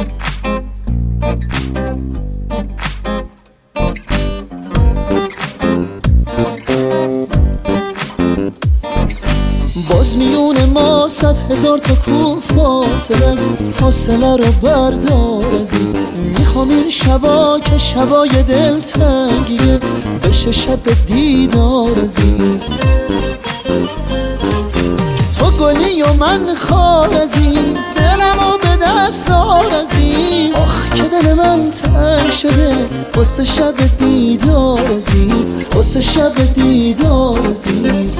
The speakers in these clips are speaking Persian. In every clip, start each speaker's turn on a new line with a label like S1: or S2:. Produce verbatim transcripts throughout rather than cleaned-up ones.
S1: باز میون ما صد هزار تا کو فاصله است، فاصله رو بردار عزیز. میخوام این شبا که شبای دلتنگیه بشه شب دیدار عزیز. تو گلی و من خار عزیز، دلمو به دست دار عزیز. آخ که دل من تنگ شده واسه شب دیدار عزیز، واسه شب دیدار عزیز.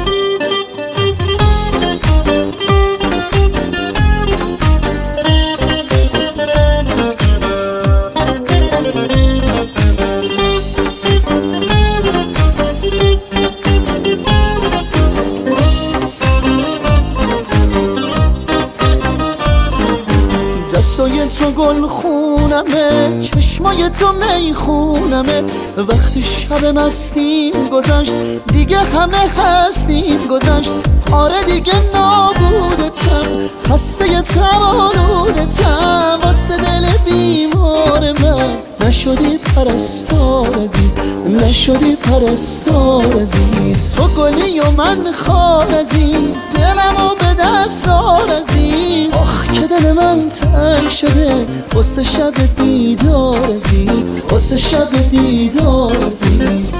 S1: دستای تو گل خونمه، چشمای تو می خونمه. وقتی شب مستیم گذشت دیگه همه هستیم گذشت. آره دیگه نابودتم، خسته تم آلودتم. واسه دل بیمار من نشدی پرستار عزیز، نشدی پرستار عزیز. تو گلی و من خار عزیز، دلمو به دست دار عزیز. آخ که دل من تنگ شده واسه شب دیدار عزیز، واسه شب دیدار عزیز.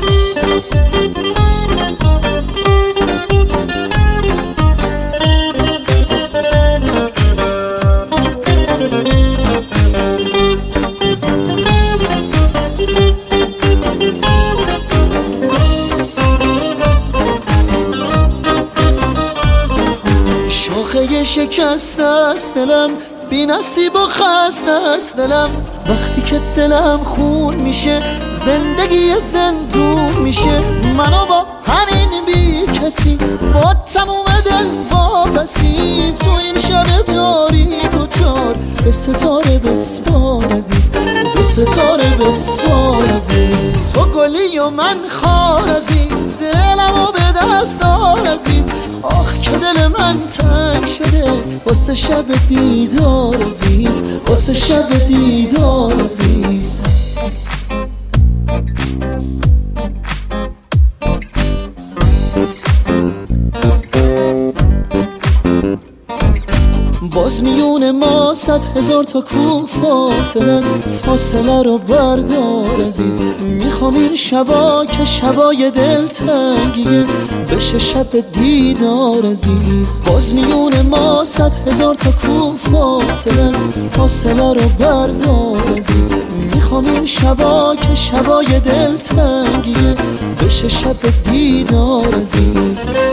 S1: شاخه شکست است دلم، بی نصیب و خسته است دلم. وقتی که دلم خون میشه زندگی زندون میشه. منو با همین بی کسی با تموم دل واپسی. تو این شب تاریک و تار به ستاره بسپار عزیز، به ستاره بسپار عزیز. تو گلی و من خار عزیز، دلمو به دست دار عزیز. آخ که دل من تنگ شده واسه شب دیدار عزیز، واسه شب دیدار عزیز. باز میون ما صد هزار تا کو فاصله است، فاصله رو بردار عزیز. میخوام این شبا که شبای دلتنگیه بشه شب دیدار عزیز. باز میون ما صد هزار تا کو فاصله است، فاصله رو بردار عزیز. میخوام این شبا که شبای دلتنگیه بشه شب دیدار عزیز.